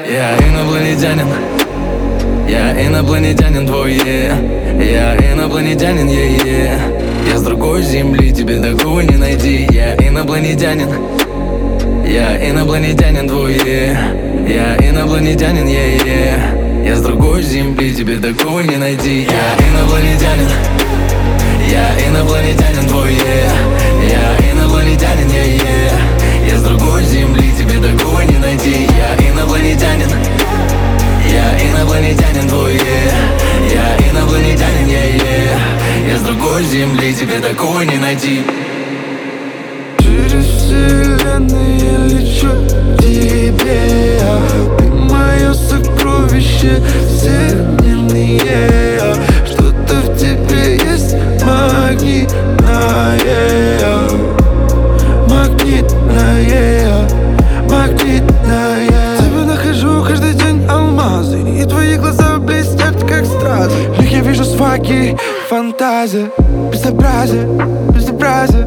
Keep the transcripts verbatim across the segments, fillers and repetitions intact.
Я инопланетянин, я инопланетянин твой, yeah. Я инопланетянин, yeah, yeah. Я с другой земли, тебе такого не найти. Я инопланетянин, я инопланетянин твой, yeah. Я инопланетянин, yeah, yeah. Я с другой земли, тебе такого не найти. Я инопланетянин, я инопланетянин твой, yeah. Я инопланетянин, yeah, yeah. Я с другой земли, тебе такого не найти. Я инопланетянин, я инопланетянин твой, yeah. Я инопланетянин, yeah, yeah. Я с другой земли, тебе такого не найти. Через вселенные лечу к тебе. Ты мое сокровище всемирное. Что-то в тебе есть магнитное, магнитное, магнитное. Тебя нахожу каждый день алмазы, и твои глаза блестят как стразы. В них я вижу сваги, фантазия, безобразие, безобразие.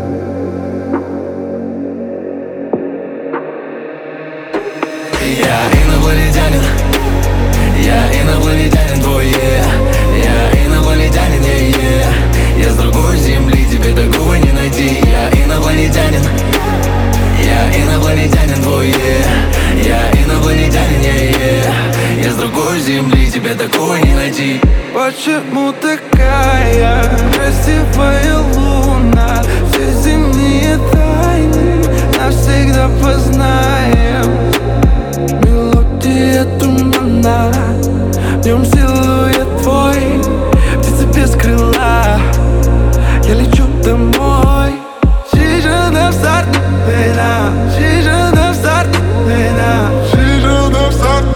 Я инопланетянин, я инопланетянин твой, yeah. Я инопланетянин, yeah, yeah. Я с другой земли, тебе такого не найти. Я инопланетянин, я инопланетянин твой, yeah. Я инопланетянин, yeah, yeah. Я с другой земли, тебе такого не найти. Почему такая красивая луна? Все земные тайны навсегда познаем. Мелодия тумана, в нем силуэт твой, птица без крыла. Я лечу домой. She's a star, she's a star, she's a star.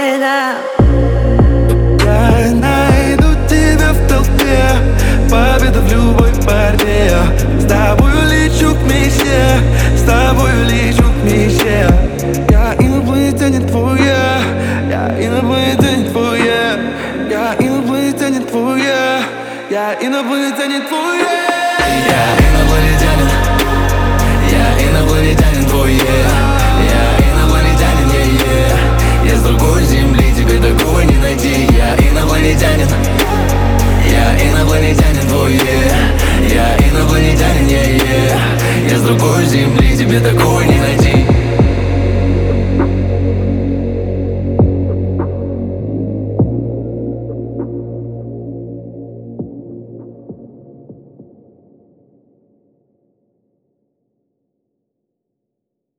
Я найду тебя в толпе, победа в любой борьбе. С тобою лечу к мечте, с тобою лечу к мечте. Я инопланетянин твой, я инопланетянин твой, я инопланетянин твой, я инопланетянин твой. Я инопланетянин, я инопланетянин твой, yeah. Я инопланетянин, yeah, yeah. Я с другой земли, тебе такого не найти. Я инопланетянин, я инопланетянин твой, yeah. Я инопланетянин, yeah, yeah. Я с другой земли, тебе такого не найти.